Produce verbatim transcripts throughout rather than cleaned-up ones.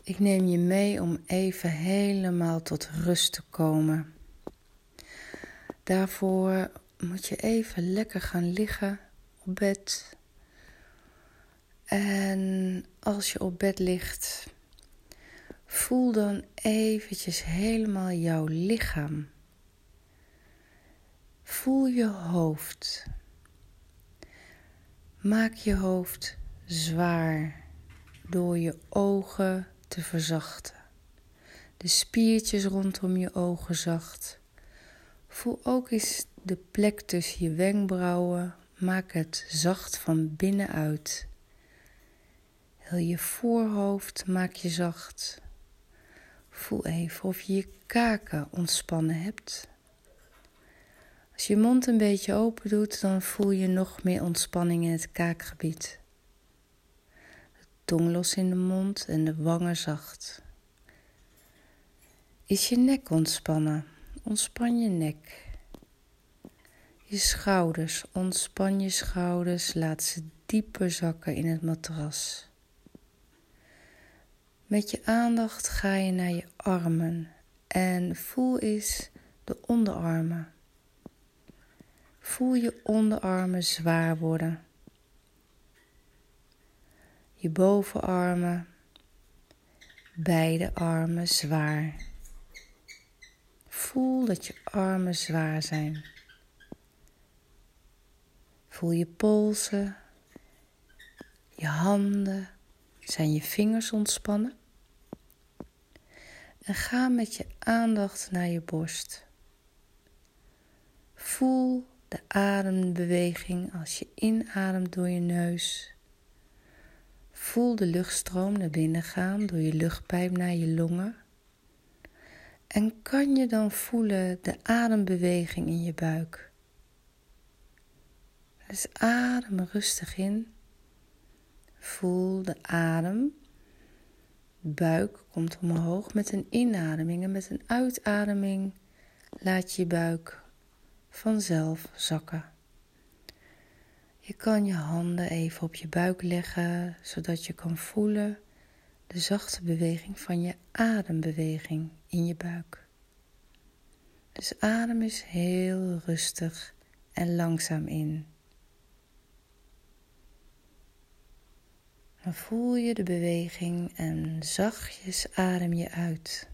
Ik neem je mee om even helemaal tot rust te komen. Daarvoor moet je even lekker gaan liggen op bed. En als je op bed ligt, voel dan eventjes helemaal jouw lichaam. Voel je hoofd. Maak je hoofd zwaar door je ogen te verzachten. De spiertjes rondom je ogen zacht. Voel ook eens de plek tussen je wenkbrauwen. Maak het zacht van binnenuit. Heel je voorhoofd maak je zacht. Voel even of je je kaken ontspannen hebt. Als je mond een beetje open doet, dan voel je nog meer ontspanning in het kaakgebied. De tong los in de mond en de wangen zacht. Is je nek ontspannen? Ontspan je nek. Je schouders, ontspan je schouders, laat ze dieper zakken in het matras. Met je aandacht ga je naar je armen en voel eens de onderarmen. Voel je onderarmen zwaar worden. Je bovenarmen, beide armen zwaar. Voel dat je armen zwaar zijn. Voel je polsen, je handen, zijn je vingers ontspannen? En ga met je aandacht naar je borst. Voel de adembeweging als je inademt door je neus. Voel de luchtstroom naar binnen gaan door je luchtpijp naar je longen. En kan je dan voelen de adembeweging in je buik? Dus adem rustig in. Voel de adem. De buik komt omhoog met een inademing en met een uitademing laat je je buik vanzelf zakken. Je kan je handen even op je buik leggen, zodat je kan voelen de zachte beweging van je adembeweging in je buik. Dus adem eens heel rustig en langzaam in. Dan voel je de beweging en zachtjes adem je uit.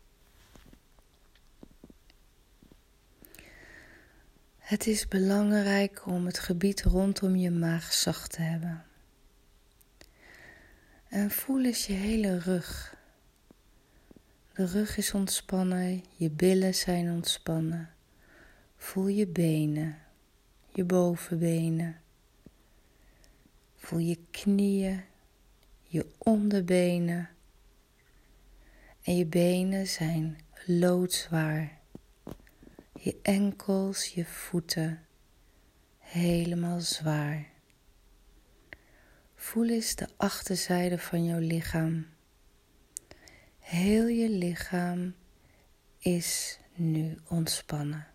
Het is belangrijk om het gebied rondom je maag zacht te hebben. En voel eens je hele rug. De rug is ontspannen, je billen zijn ontspannen. Voel je benen, je bovenbenen. Voel je knieën, je onderbenen. En je benen zijn loodzwaar. Je enkels, je voeten, helemaal zwaar. Voel eens de achterzijde van jouw lichaam. Heel je lichaam is nu ontspannen.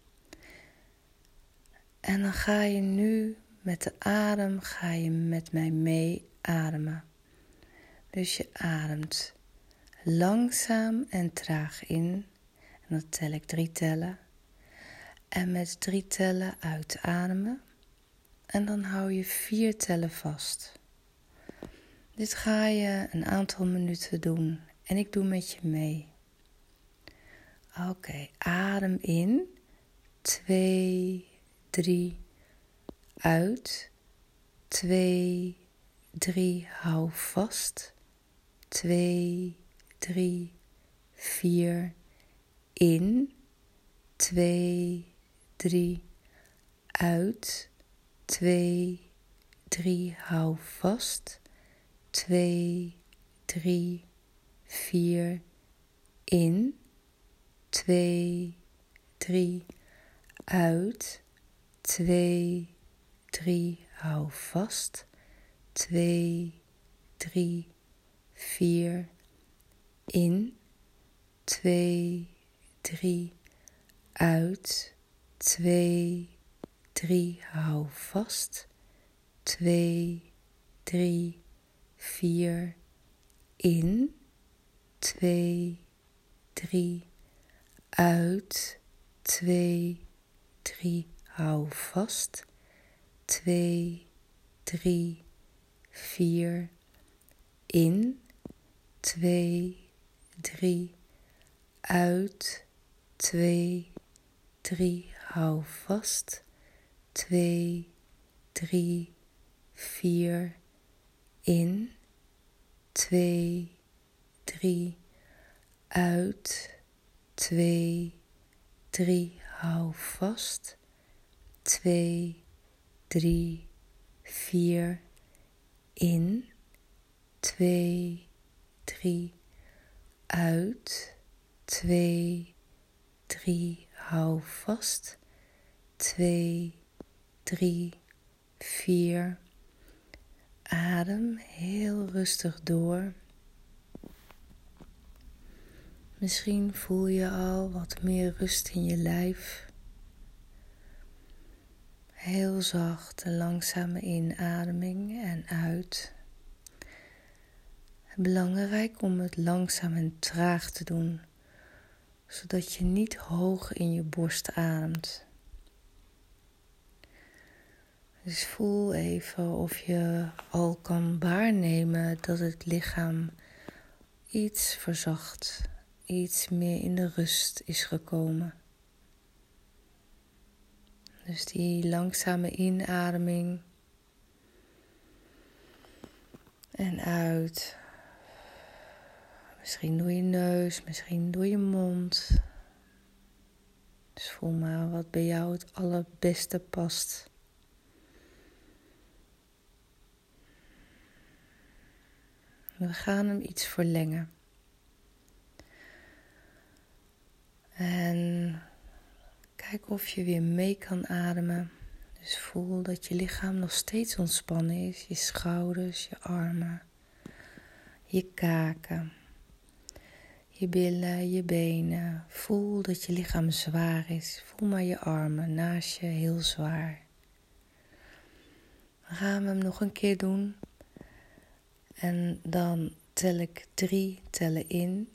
En dan ga je nu met de adem, ga je met mij mee ademen. Dus je ademt langzaam en traag in. En dan tel ik drie tellen. En met drie tellen uitademen. En dan hou je vier tellen vast. Dit ga je een aantal minuten doen. En ik doe met je mee. Oké, okay, adem in. Twee, drie, uit. Twee, drie, hou vast. Twee, drie, vier, in. Twee, drie, uit. Twee, drie, hou vast. Twee, drie, vier, in. Twee, drie, uit. Twee, drie, hou vast. Twee, drie, vier, in. Twee, drie, uit. Twee, drie, hou vast. Twee, drie, vier, in. twee, drie. Uit, twee, drie. Hou vast. twee, drie, vier. In, twee, drie. Uit, twee, drie. Hou vast. twee, drie, vier. In, twee, drie. Uit, twee, drie. Hou vast. twee, drie, vier. In, twee, drie. Uit, twee, drie. Hou vast. twee, drie, vier. Adem heel rustig door. Misschien voel je al wat meer rust in je lijf. Heel zacht en langzame inademing en uit. Belangrijk om het langzaam en traag te doen, zodat je niet hoog in je borst ademt. Dus voel even of je al kan waarnemen dat het lichaam iets verzacht, iets meer in de rust is gekomen. Dus die langzame inademing en uit. Misschien door je neus, misschien door je mond. Dus voel maar wat bij jou het allerbeste past. We gaan hem iets verlengen. En kijk of je weer mee kan ademen. Dus voel dat je lichaam nog steeds ontspannen is. Je schouders, je armen, je kaken, je billen, je benen. Voel dat je lichaam zwaar is. Voel maar je armen naast je heel zwaar. Dan gaan we hem nog een keer doen. En dan tel ik drie tellen in.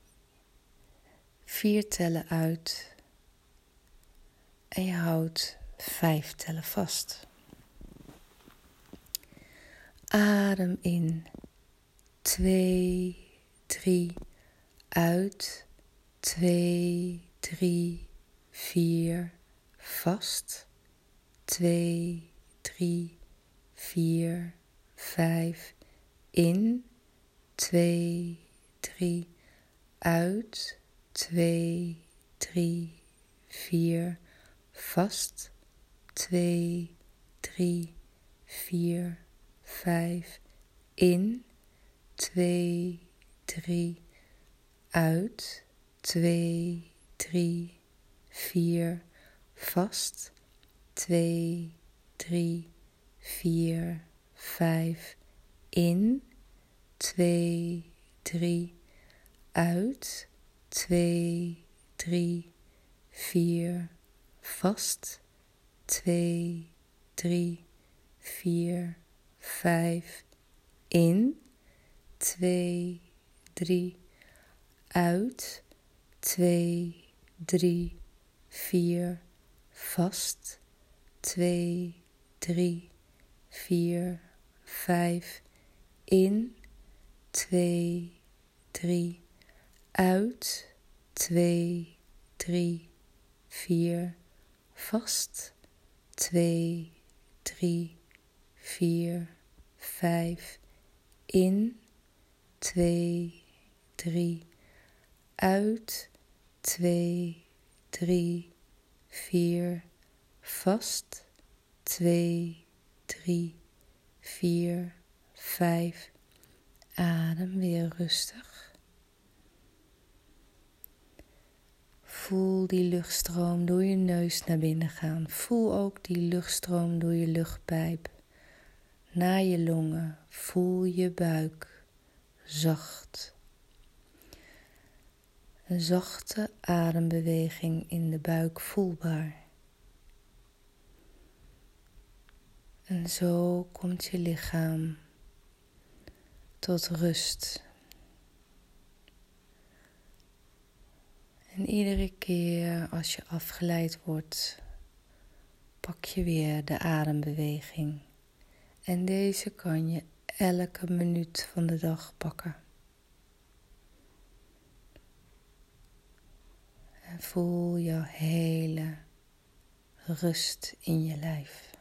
Vier tellen uit. En je houdt vijf tellen vast. Adem in. Twee, drie. Uit. Twee, drie, vier. Vast. Twee, drie, vier, vijf. In. Twee, drie. Uit. Twee, drie, vier. Vast. Twee, drie, vier, vijf. In. Twee, drie. Uit. Twee, drie, vier. Vast. Twee, drie, vier, vijf. In. Twee, drie. Uit. Twee, drie, vier. Vast. Twee, drie, vier, vijf. In. Twee, drie. Uit. Twee, drie, vier. Vast. Twee, drie, vier, vijf. In. Twee, drie. Uit. Twee, drie, vier. Vast. Twee, drie, vier, vijf. In. Twee, drie. Uit. Twee, drie, vier. Vast. Twee, drie, vier, vijf. Adem weer rustig. Voel die luchtstroom door je neus naar binnen gaan. Voel ook die luchtstroom door je luchtpijp naar je longen. Voel je buik zacht. Een zachte adembeweging in de buik voelbaar. En zo komt je lichaam tot rust. En iedere keer als je afgeleid wordt, pak je weer de adembeweging. En deze kan je elke minuut van de dag pakken. En voel jouw hele rust in je lijf.